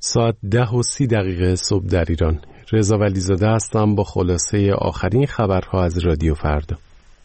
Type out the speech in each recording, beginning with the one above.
ساعت 10:30 صبح در ایران. رضا ولیزاده هستم با خلاصه آخرین خبرها از رادیو فردا.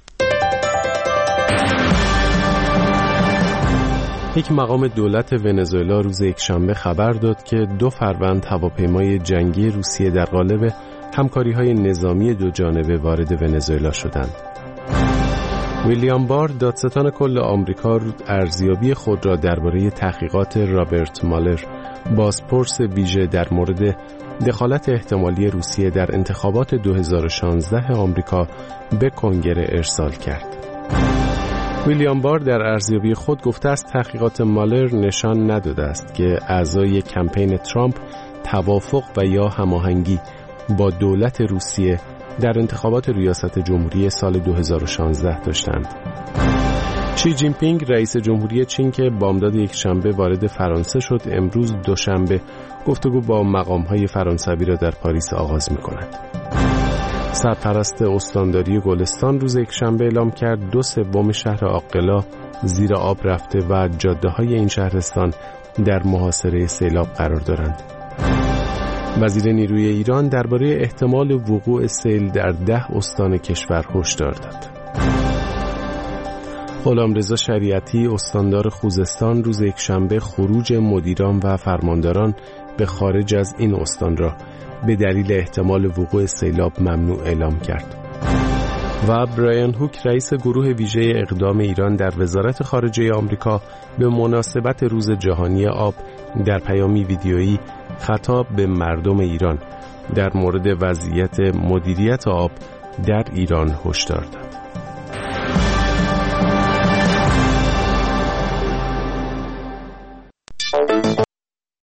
یک مقام دولت ونزوئلا روز یکشنبه خبر داد که 2 فروند هواپیمای جنگی روسیه در قالب همکاری‌های نظامی دو جانبه وارد ونزوئلا شدند. ویلیام بار دادستان کل آمریکا ارزیابی خود را درباره تحقیقات رابرت مالر بازپرس ویژه در مورد دخالت احتمالی روسیه در انتخابات 2016 آمریکا به کنگره ارسال کرد. ویلیام بار در ارزیابی خود گفته است تحقیقات مالر نشان نداده است که اعضای کمپین ترامپ توافق و یا هماهنگی با دولت روسیه در انتخابات ریاست جمهوری سال 2016 داشتند. شی جین پینگ رئیس جمهوری چین که بامداد یکشنبه وارد فرانسه شد، امروز دوشنبه گفتگو با مقام‌های فرانسوی را در پاریس آغاز می‌کند. سرپرست استانداری گلستان روز یکشنبه اعلام کرد 2/3 شهر عاقلا زیر آب رفته و جاده‌های این شهرستان در محاصره سیلاب قرار دارند. وزیر نیروی ایران درباره احتمال وقوع سیل در 10 استان کشور هشدار داد. غلامرضا شریعتی استاندار خوزستان روز یکشنبه خروج مدیران و فرمانداران به خارج از این استان را به دلیل احتمال وقوع سیلاب ممنوع اعلام کرد. و برایان هوک رئیس گروه ویژه اقدام ایران در وزارت خارجه آمریکا به مناسبت روز جهانی آب در پیامی ویدیویی خطاب به مردم ایران در مورد وضعیت مدیریت آب در ایران هشدار داد.